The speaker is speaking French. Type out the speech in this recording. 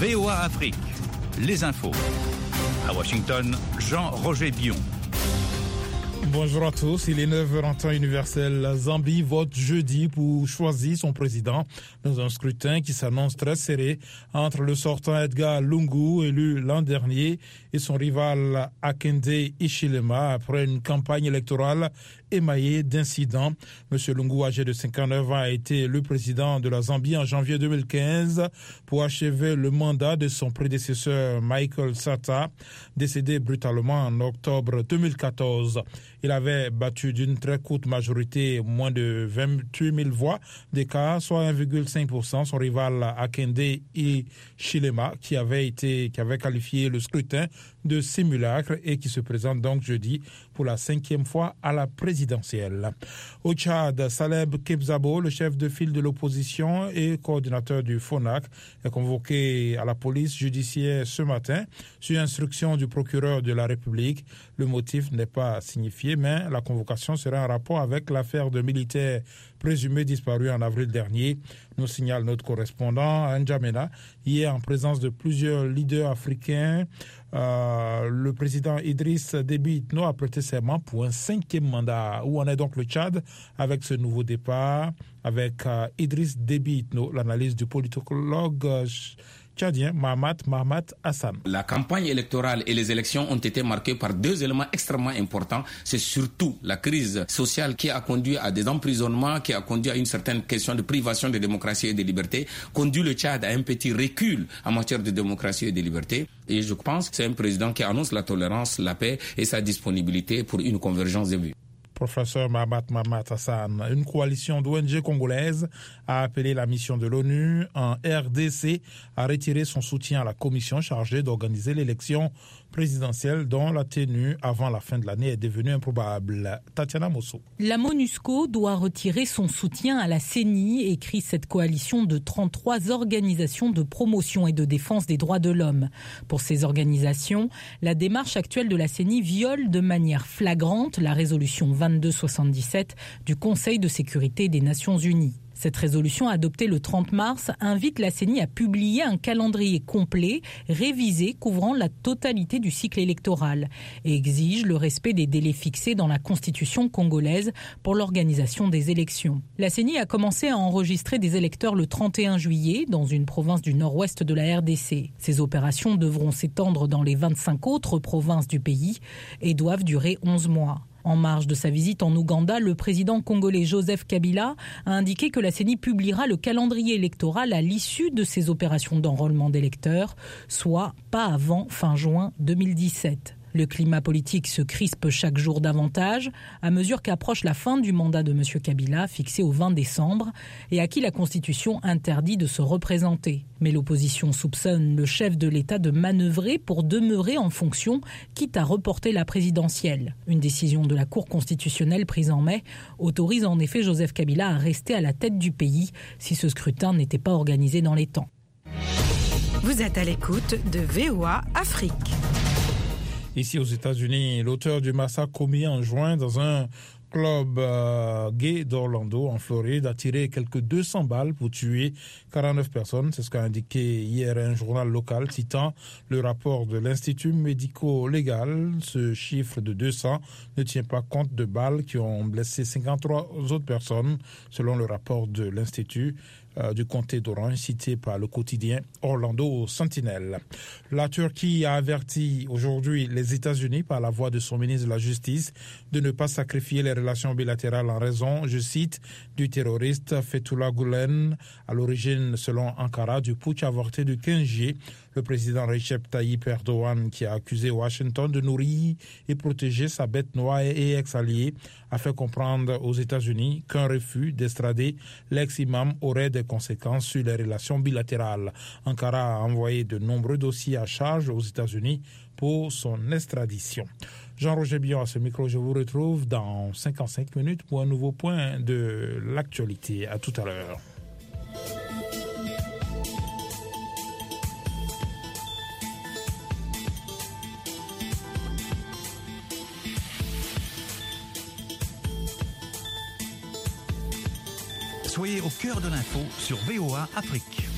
VOA Afrique, les infos. À Washington, Jean-Roger Bion. Bonjour à tous, il est 9h en temps universel. La Zambie vote jeudi pour choisir son président dans un scrutin qui s'annonce très serré entre le sortant Edgar Lungu, élu l'an dernier, et son rival Hakainde Hichilema après une campagne électorale émaillée d'incidents. Monsieur Lungu, âgé de 59 ans, a été le président de la Zambie en janvier 2015 pour achever le mandat de son prédécesseur Michael Sata, décédé brutalement en octobre 2014. Il avait battu d'une très courte majorité, moins de 28 000 voix d'écart, soit 1,5%, son rival Hakainde Hichilema, qui avait qualifié le scrutin de simulacre et qui se présente donc jeudi pour la 5e fois à la présidentielle. Au Tchad, Saleb Kebzabo, le chef de file de l'opposition et coordinateur du FONAC, est convoqué à la police judiciaire ce matin sur instruction du procureur de la République. Le motif n'est pas signifié, mais la convocation sera en rapport avec l'affaire de militaires présumés disparus en avril dernier, nous signale notre correspondant à N'Djamena. Hier, en présence de plusieurs leaders africains, le président Idriss Déby Itno a prêté serment pour un 5e mandat. Où en est donc le Tchad avec ce nouveau départ? Avec Idriss Déby Itno, l'analyse du politologue tchadien Mahamat Hassan. La campagne électorale et les élections ont été marquées par deux éléments extrêmement importants. C'est surtout la crise sociale qui a conduit à des emprisonnements, qui a conduit à une certaine question de privation de démocratie et de liberté, conduit le Tchad à un petit recul en matière de démocratie et de liberté. Et je pense que c'est un président qui annonce la tolérance, la paix et sa disponibilité pour une convergence des vues. Professeur Mahamat Hassan, une coalition d'ONG congolaises a appelé la mission de l'ONU en RDC à retirer son soutien à la commission chargée d'organiser l'élection présidentielle dont la tenue avant la fin de l'année est devenue improbable. Tatiana Mosso. La MONUSCO doit retirer son soutien à la CENI, écrit cette coalition de 33 organisations de promotion et de défense des droits de l'homme. Pour ces organisations, la démarche actuelle de la CENI viole de manière flagrante la résolution 2277 du Conseil de sécurité des Nations Unies. Cette résolution, adoptée le 30 mars, invite la CENI à publier un calendrier complet, révisé, couvrant la totalité du cycle électoral et exige le respect des délais fixés dans la constitution congolaise pour l'organisation des élections. La CENI a commencé à enregistrer des électeurs le 31 juillet dans une province du nord-ouest de la RDC. Ces opérations devront s'étendre dans les 25 autres provinces du pays et doivent durer 11 mois. En marge de sa visite en Ouganda, le président congolais Joseph Kabila a indiqué que la CENI publiera le calendrier électoral à l'issue de ces opérations d'enrôlement d'électeurs, soit pas avant fin juin 2017. Le climat politique se crispe chaque jour davantage à mesure qu'approche la fin du mandat de M. Kabila, fixé au 20 décembre, et à qui la Constitution interdit de se représenter. Mais l'opposition soupçonne le chef de l'État de manœuvrer pour demeurer en fonction, quitte à reporter la présidentielle. Une décision de la Cour constitutionnelle prise en mai autorise en effet Joseph Kabila à rester à la tête du pays si ce scrutin n'était pas organisé dans les temps. Vous êtes à l'écoute de VOA Afrique. Ici aux États-Unis, l'auteur du massacre commis en juin dans un club gay d'Orlando, en Floride, a tiré quelques 200 balles pour tuer 49 personnes. C'est ce qu'a indiqué hier un journal local citant le rapport de l'Institut médico-légal. Ce chiffre de 200 ne tient pas compte de balles qui ont blessé 53 autres personnes, selon le rapport de l'Institut du comté d'Orange, cité par le quotidien Orlando Sentinel. La Turquie a averti aujourd'hui les États-Unis par la voix de son ministre de la Justice de ne pas sacrifier les relations bilatérales en raison, je cite, du terroriste Fethullah Gülen, à l'origine, selon Ankara, du putsch avorté du 15 juillet. Le président Recep Tayyip Erdogan, qui a accusé Washington de nourrir et protéger sa bête noire et ex-alliée, a fait comprendre aux États-Unis qu'un refus d'extrader l'ex-imam aurait des conséquences sur les relations bilatérales. Ankara a envoyé de nombreux dossiers à charge aux États-Unis pour son extradition. Jean-Roger Bion à ce micro, je vous retrouve dans 55 minutes pour un nouveau point de l'actualité. À tout à l'heure. Soyez au cœur de l'info sur VOA Afrique.